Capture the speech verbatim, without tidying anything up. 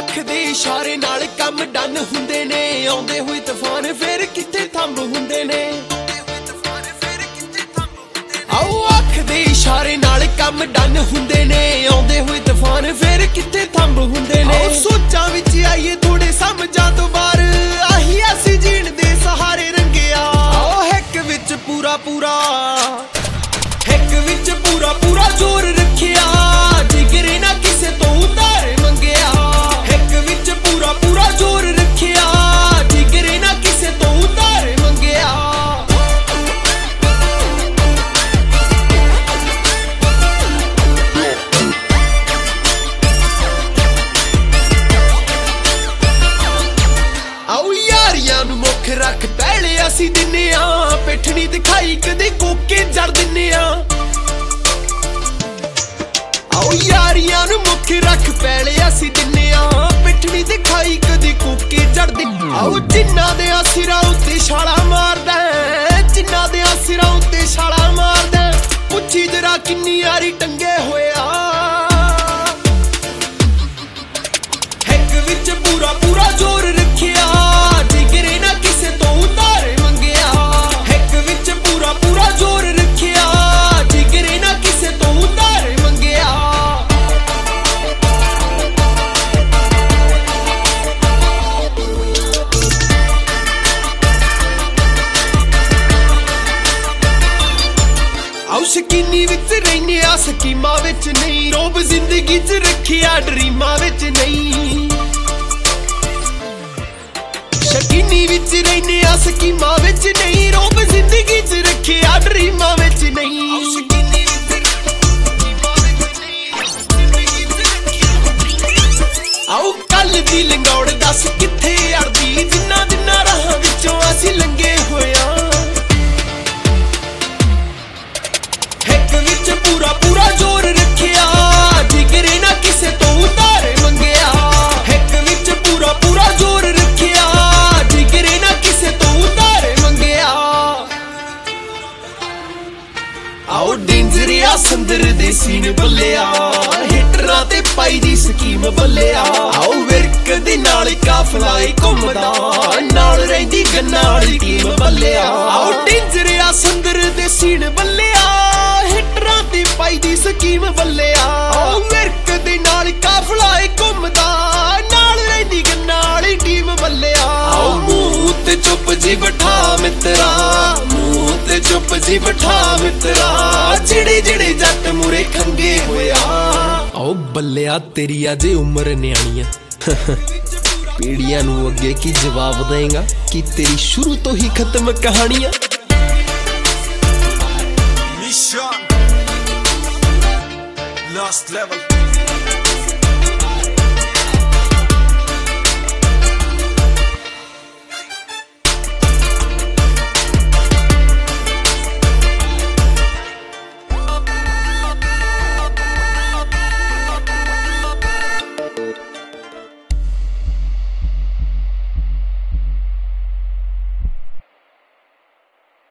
ਅੱਖ ਦੇ ਇਸ਼ਾਰੇ ਨਾਲ ਕੰਮ ਡਨ ਹੁੰਦੇ ਨੇ ਆਉਂਦੇ ਹੋਏ ਤੂਫਾਨ ਫਿਰ ਕਿੱਥੇ ਥੰਮ ਹੁੰਦੇ ਨੇ ਆਓ ਅੱਖ ਦੇ ਇਸ਼ਾਰੇ ਨਾਲ ਕੰਮ ਡਨ ਹੁੰਦੇ ਨੇ ਆਉਂਦੇ ਹੋਏ ਤੂਫਾਨ ਫਿਰ ਕਿੱਥੇ ਥੰਮ ਹੁੰਦੇ ਨੇ ਸੋਚਾਂ ਵਿੱਚ ਆਈਏ ਥੋੜੇ ਸਮਝਾਂ ਤੋਂ ਬਾਹਰ ਆਹੀ ਅਸੀਂ ਜੀਣ ਦੇ ਸਹਾਰੇ ਰੰਗਿਆ ਆਓ ਹਿੱਕ ਵਿੱਚ ਪੂਰਾ ਪੂਰਾ ਹਿੱਕ ਵਿੱਚ ਪੂਰਾ ਪੂਰਾ ਜ਼ੋਰ ਰੱਖਿਆ ਜਿਗਰੇ ਨਾ ਕਿਸੇ ਤੋਂ ਉਧਾਰ ਮੰਗਿਆ ਹਿੱਕ ਵਿੱਚ ਪੂਰਾ ਪੂਰਾ ਜ਼ੋਰ ਰੱਖਿਆ ਜਿਗਰੇ ਨਾ ਕਿਸੇ ਤੋਂ ਉਧਾਰ ਮੰਗਿਆ ਆਓ ਯਾਰੀਆਂ ਨੂੰ ਮੁੱਖ ਰੱਖ ਪਹਿਲੇ ਅਸੀਂ ਦਿੰਨੇ ਆ ਪਿੱਠਣੀ ਦਿਖਾਈ ਕਦੇ ਕੋਕੇ ਜੜ ਦਿੰਨੇ ਆ ਆਓ ਯਾਰੀਆਂ ਨੂੰ ਮੁੱਖ ਰੱਖ ਪਹਿਲੇ ਅਸੀਂ ਦਿੰਨੇ ਆ ਪਿੱਠਣੀ ਦਿਖਾਈ ਕਦੇ ਕੋਕੇ ਜੜ ਦਿੰਨੇ ਆਓ ਜਿੰਨਾ ਦੇ ਸਿਰਾਂ ਉੱਤੇ ਛਾਲਾ ਮਾਰਦਾ ਜਿੰਨਾ ਦੇ ਸਿਰਾਂ ਉੱਤੇ ਛਾਲਾ ਮਾਰਦਾ ਪੁੱਛੀ ਜਰਾ ਕਿੰਨੀ ਯਾਰੀ ਟੰਗੇ ਹੋਇਆ ਹਿੱਕ ਵਿੱਚ ਪੂਰਾ ਪੂਰਾ ਜ਼ੋਰ ਰੱਖਿਆ ਜਿਗਰੇ ਨਾ ਕਿਸੇ ਤੋਂ ਉਧਾਰ ਮੰਗਿਆ ਹਿੱਕ ਵਿੱਚ ਪੂਰਾ ਪੂਰਾ ਜ਼ੋਰ ਰੱਖਿਆ ਜਿਗਰੇ ਨਾ ਕਿਸੇ ਤੋਂ ਉਧਾਰ ਮੰਗਿਆ ਆਓ ਸ਼ਕੀਨੀ ਵਿੱਚ ਰਹਿੰਦੇ ਆ ਸਕੀਮਾਂ ਵਿੱਚ ਨਹੀਂ ਰੋਬ ਜ਼ਿੰਦਗੀ 'ਚ ਰੱਖਿਆ ਡਰੀਮਾਂ ਵਿੱਚ ਨਹੀਂ ਸ਼ਕੀਨੀ ਵਿੱਚ ਰਹਿੰਦੇ ਆ ਸਕੀਮਾਂ ਵਿੱਚ ਨਹੀਂ ਰੋਬ ਜ਼ਿੰਦਗੀ 'ਚ ਰੱਖਿਆ ਡਰੀਮਾਂ ਵਿੱਚ ਨਹੀਂ ਆਓ ਕੱਲ ਦੀ ਲੰਗੌੜ ਦੱਸ ਕਿੱਥੇ ਅੜਦੀ ਜਿੰਨਾ ਜਿੰਨਾ ਰਾਹਾਂ ਵਿੱਚੋਂ ਅਸੀਂ ਲੰਘੇ ਹੋਇਆ ਹਿੱਕ ਵਿੱਚ ਪੂਰਾ ਪੂਰਾ ਜ਼ੋਰ ਰੱਖਿਆ ਜਿਗਰੇ ਨਾ ਕਿਸੇ ਤੋਂ ਉਧਾਰ ਮੰਗਿਆ ਹਿੱਕ ਵਿੱਚ ਪੂਰਾ ਪੂਰਾ ਜ਼ੋਰ ਰੱਖਿਆ ਜਿਗਰੇ ਨਾ ਕਿਸੇ ਤੋਂ ਉਧਾਰ ਮੰਗਿਆ ਆਓ ਡੇਂਜਰਿਆ ਸੰਦਰ ਦੇ ਸੀਨ ਬੱਲਿਆ ਹਿਟਰਾਂ ਤੇ ਪਾਈ ਦੀ ਸਕੀਮ ਬੱਲਿਆ ਆਓ ਵਿਰਕ ਦੇ ਨਾਲ ਕਾਫਲਾ ਏ ਘੁੰਮਦਾ ਨਾਲ ਰਹਿੰਦੀ ਗੰਨਾਂ ਵਾਲੀ ਟੀਮ ਬੱਲਿਆ ਆਓ ਡੇਂਜਰਿਆ ਸੰਦਰ ਦੇ ਸੀਨ ਬੱਲਿਆ ਹਿਟਰਾਂ ਤੇ ਪਾਈ ਦੀ ਸਕੀਮ ਬੱਲਿਆ ਆਓ ਵਿਰਕ ਦੇ ਨਾਲ ਕਾਫਲਾ ਏ ਘੁੰਮਦਾ ਨਾਲ ਰਹਿੰਦੀ ਗੰਨਾਂ ਵਾਲੀ ਟੀਮ ਬੱਲਿਆ ਆਓ ਮੂੰਹ ਤੇ ਚੁੱਪ ਜੀ ਬਿਠਾ ਮਿੱਤਰਾ ਮੂੰਹ ਤੇ ਚੁੱਪ ਜੀ ਬਿਠਾ ਮਿੱਤਰਾ ਜਿਹੜੇ ਜਿਹੜੇ ਜੱਟ ਮੁਰੇ ਖੰਗੇ ਹੋਇਆ ਆਓ ਬੱਲਿਆ ਤੇਰੀ ਅਜੇ ਉਮਰ ਨਿਆਣੀ ਆ ਪੀੜੀਆਂ ਨੂੰ ਅੱਗੇ ਕੀ ਜਵਾਬ ਦੇਂਗਾ ਕਿ ਤੇਰੀ ਸ਼ੁਰੂ ਤੋਂ ਹੀ ਖਤਮ ਕਹਾਣੀ ਆ Mission Lost Level